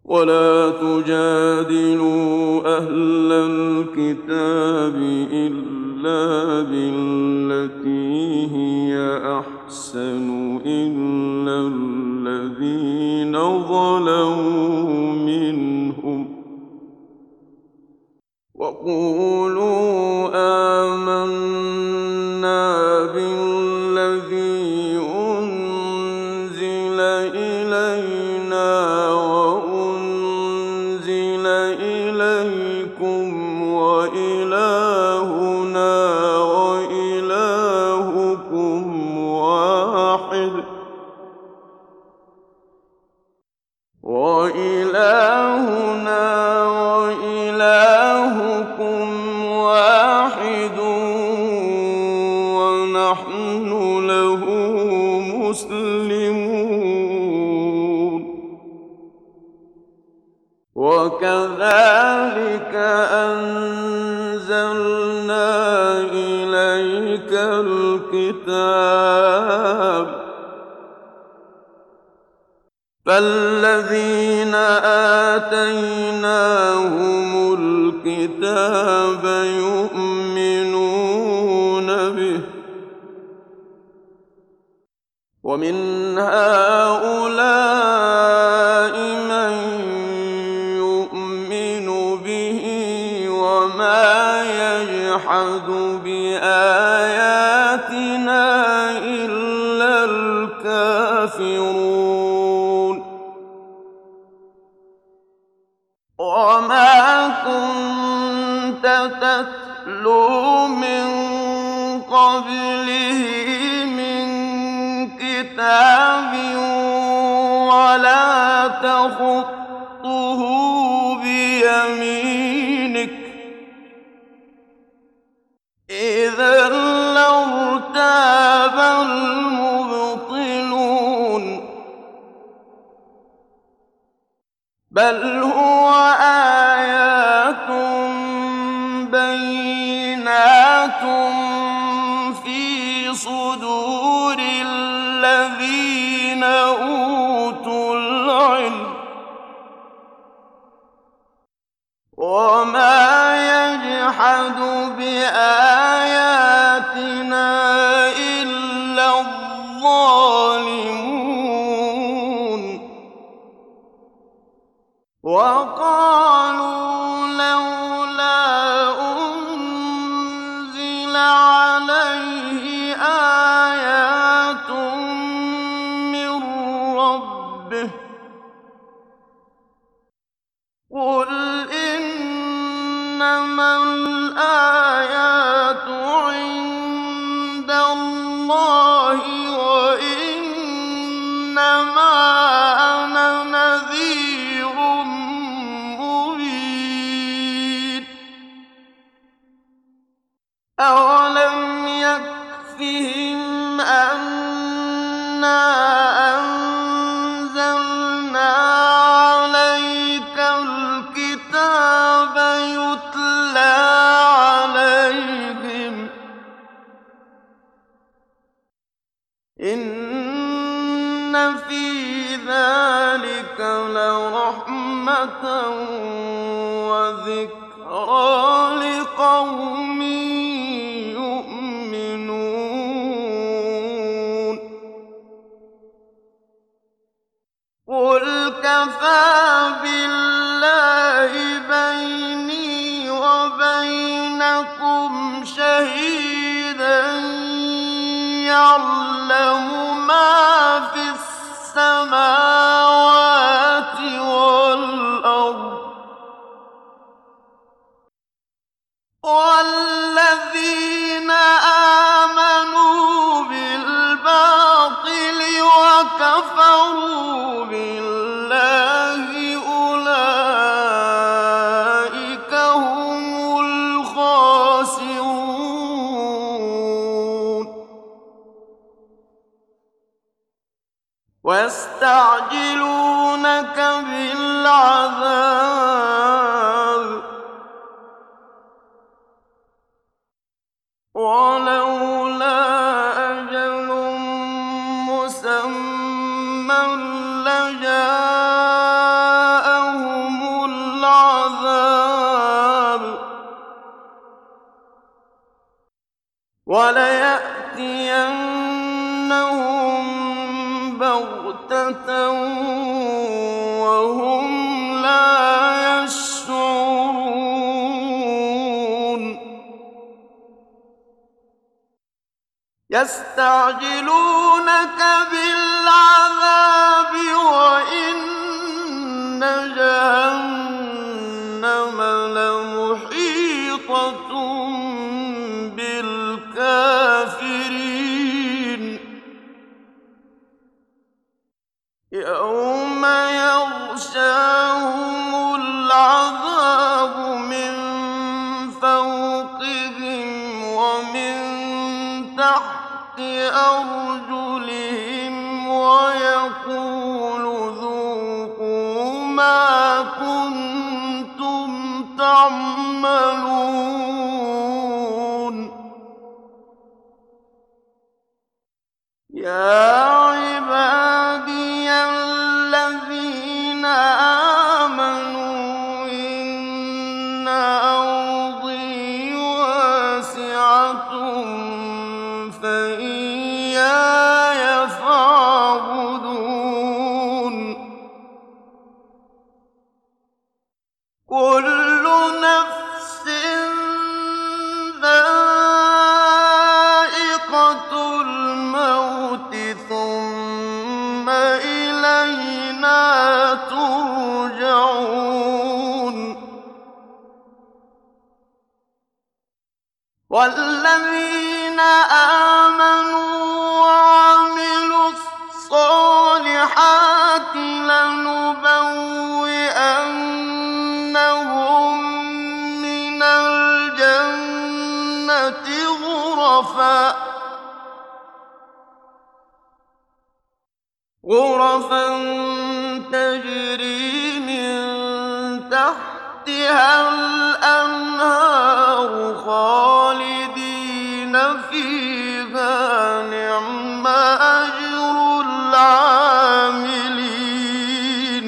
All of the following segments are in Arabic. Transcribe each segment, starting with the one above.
ولا تجادلوا أهل الكتاب إلا بالتي هي أحسن إلا الذين ظلموا منهم وقولوا آمنا بالذي أنزل إلينا وأنزل إليكم وإلهنا وإلهكم واحد ونحن له مسلمون وكذلك أنزلنا إليك الكتاب فالذين آتيناهم الكتاب يؤمنون به ومن هؤلاء من يؤمن به وما يجحد بآياتنا إلا الكافرون وما كنت تتلو من قبله من كتاب ولا تخطه بيمينك إذا لارتاب المبطلون بل هو آيات بينات في صدور الذين أوتوا العلم وما يجحد بآياتنا إلا الظالمون وقالوا لولا أنزل عليه آيات من ربه قل إنما الآيات عند الله وإنما أنا نذير مبين أولم يكفهم أنا أنزلنا عليك الكتاب يتلى عليهم إن في ذلك لرحمة وذكرى لقوم يؤمنون قل كفى بالله بيني وبينكم شهيدا يعلم ما في السماوات والأرض والذين آمنوا بالباطل وكفروا بالله أولئك هم الخاسرون ويستعجلونك بالعذاب ولولا أجل مسمى لجاءهم وَلَيَأْتِيَنَّهُم بَغْتَةً وَهُمْ لَا يَشْعُرُونَ يَسْتَعْجِلُونَكَ بِالْعَذَابِ وَإِنَّ جَهَنَّمَ لَمُحِيطَةٌ بِالْكَافِرِينَ يَوْمَ يَغْشَاهُمُ الْعَذَابُ مِن فَوْقِهِمْ وَمِن تَحْتِ أَرْجُلِهِمْ وَيَقُولُ ذُوقُوا مَا كُنتُمْ تَعْمَلُونَ يَا عِبَادِيَ الَّذِينَ آمَنُوا إِنَّ أَرْضِي وَاسِعَةٌ فَإِيَّايَ فَاعْبُدُونِ كُلُّ نَفْسٍ ذَائِقَةُ الْمَوْتِ ثُمَّ إِلَيْنَا تُرْجَعُونَ وَالَّذِينَ آمَنُوا وَعَمِلُوا الصَّالِحَاتِ لَنُبَوِّئَنَّهُم مِّنَ الْجَنَّةِ غُرَفًا تَجْرِي مِن تَحْتِهَا الْأَنْهَارُ خَالِدِينَ فِيهَا ۚ نِعْمَ أَجْرُ الْعَامِلِينَ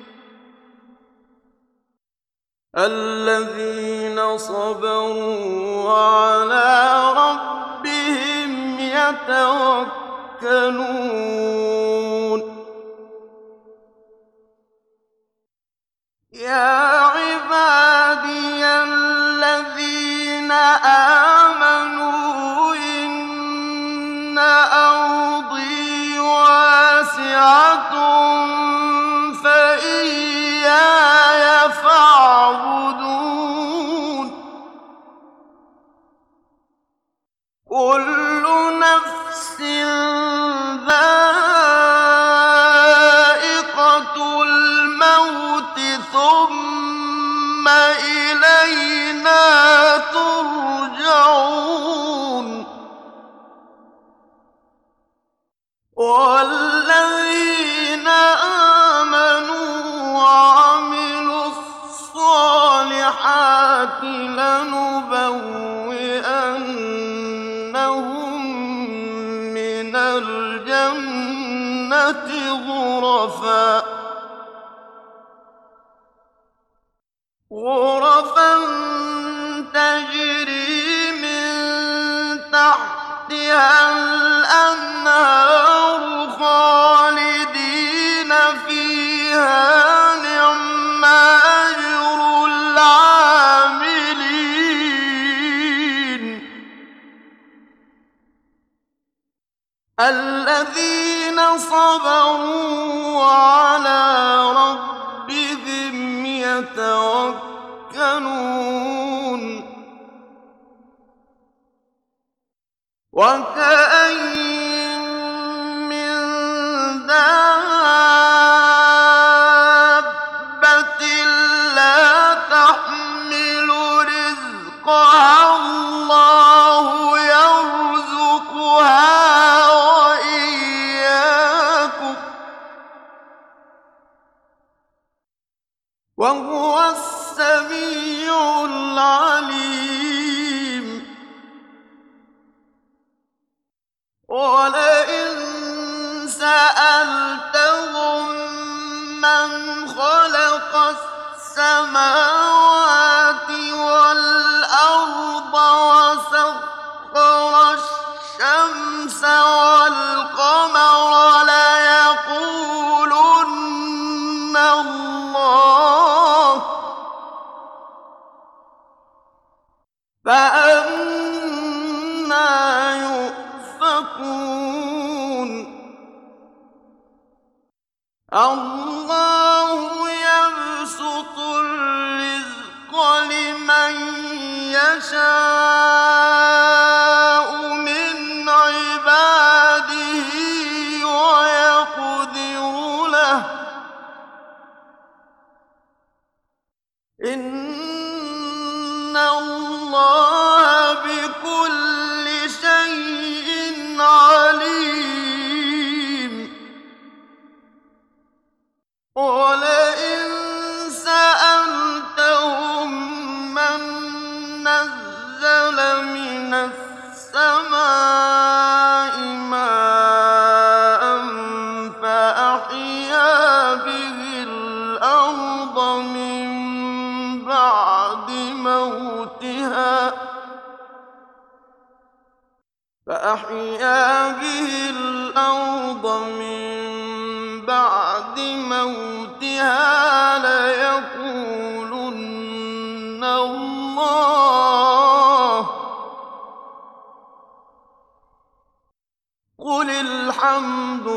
الَّذِينَ صَبَرُوا وَعَلَىٰ رَبِّهِمْ يَتَوَكَّلُونَ يَا عِبَادِيَ الَّذِينَ آمَنُوا إِنَّ أَرْضِي وَاسِعَةٌ فَإِيَّايَ فَاعْبُدُونِ كُلُّ نَفْسٍ ذَائِقَةُ الْمَوْتِ ثُمَّ إِلَيْنَا تُرْجَعُونَ وَالَّذِينَ آمَنُوا وَعَمِلُوا الصَّالِحَاتِ لَنُبَوِّئَنَّهُم مِّنَ الْجَنَّةِ غُرَفًا تَجْرِي مِن تَحْتِهَا الْأَنْهَارُ خَالِدِينَ فِيهَا ۚ نِعْمَ أَجْرُ الْعَامِلِينَ الَّذِينَ صَبَرُوا وَعَلَىٰ رَبِّهِمْ يَتَوَكَّلُونَ وَكَأَيِّن مِّن دَابَّةٍ لَّا تَحْمِلُ رِزْقَهَا اللَّهُ يَرْزُقُهَا وَإِيَّاكُمْ ۚ وَهُوَ السَّمِيعُ الْعَلِيمُ وَلَئِن سَأَلْتَهُم مَّنْ خَلَقَ السَّمَاوَاتِ وَالْأَرْضَ وَسَخَّرَ فأنى يؤفكون الله يبسط الرزق لمن يشاء من عباده ويقدر له إن الله بكل شيء عليم ولئن سألتهم من نزل من السماء ماء فأحيا به الأرض من بعد موتها ليقولن الله قل الحمد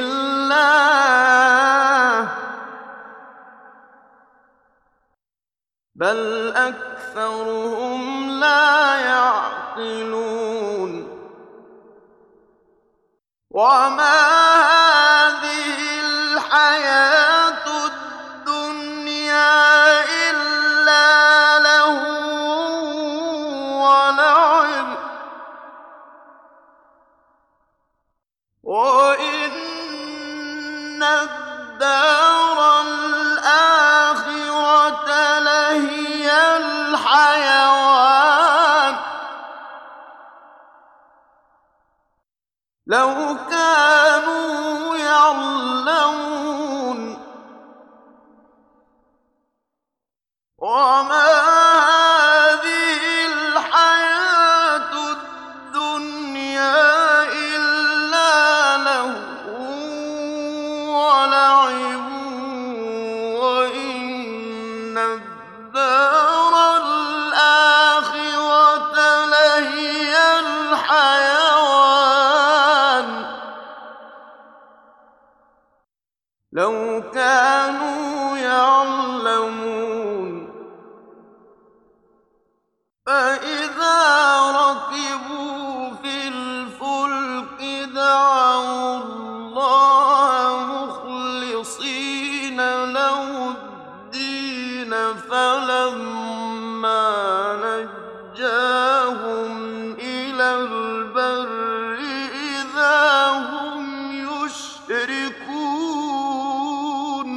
لله بل أكثرهم لا يعقلون وما هذه الحياة الدنيا إلا لهو ولعب وإن الدار الآخرة لهي الحيوان لو كانوا يعلمون وما هذه الحياة الدنيا إلا لهو ولعب وإن الدار الآخرة لهي الحيوان لو كانوا يعلمون فإذا ركبوا في الفلك دعوا الله مخلصين له الدين فلما نجاهم إلى البر إذا هم يشركون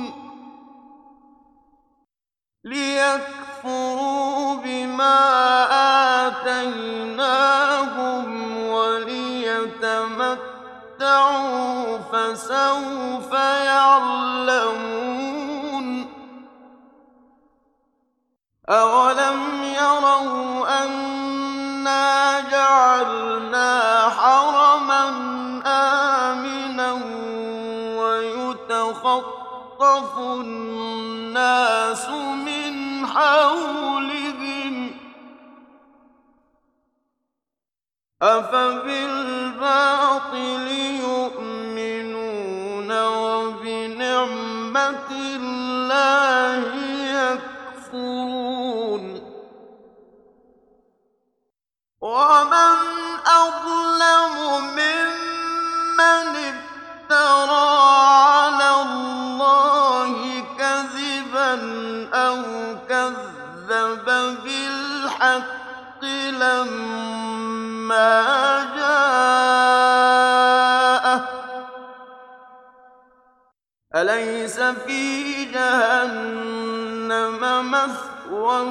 ليكفروا بما آتيناهم وليتمتعوا فسوف يعلمون أولم يروا أنا جعلنا حرما آمنا ويتخطف الناس من حولهم أفبالباطل يؤمنون وبنعمة الله يكفرون ومن أظلم ممن افترى على الله كذبا أو كذب بالحق لما جاءه أليس في جهنم مثوى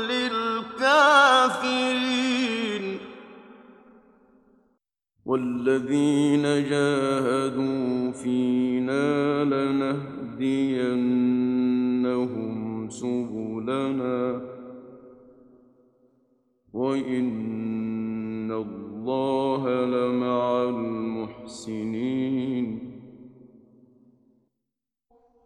للكافرين والذين جاهدوا فينا لنهدينهم سبلنا وإن الله لمع المحسنين